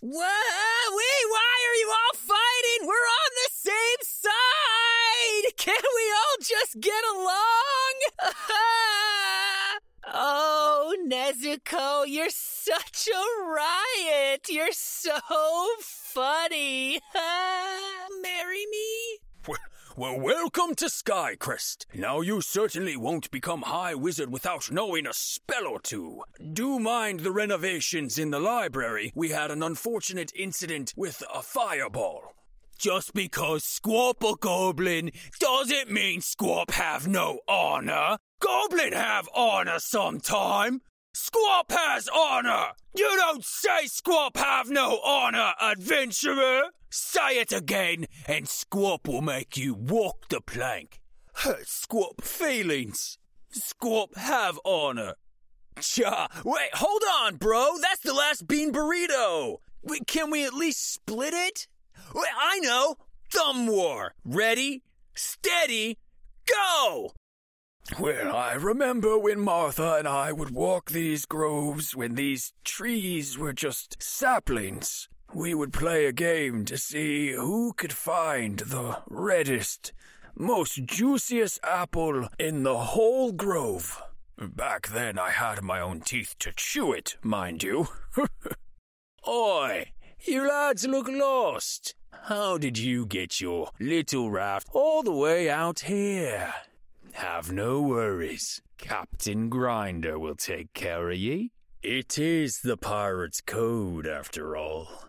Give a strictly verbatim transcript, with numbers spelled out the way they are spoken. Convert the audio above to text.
What? Wait, why are you all fighting? We're on the same side! Can't we all just get along? Oh, Nezuko, you're such a riot. You're so funny. Marry me? Well, welcome to Skycrest. Now you certainly won't become High Wizard without knowing a spell or two. Do mind the renovations in the library. We had an unfortunate incident with a fireball. Just because Squawp a goblin doesn't mean Squawp have no honor. Goblin have honor sometime. Squawp has honor. You don't say Squawp have no honor, adventurer. Say it again, and Squawp will make you walk the plank. Hurt Squawp feelings. Squawp have honor. Cha, wait, hold on, bro. That's the last bean burrito. Wait, can we at least split it? Wait, I know. Thumb war. Ready, steady, go! Well, I remember when Martha and I would walk these groves when these trees were just saplings. We would play a game to see who could find the reddest, most juiciest apple in the whole grove. Back then I had my own teeth to chew it, mind you. Oi, you lads look lost. How did you get your little raft all the way out here? Have no worries. Captain Grinder will take care of ye. It is the pirate's code, after all.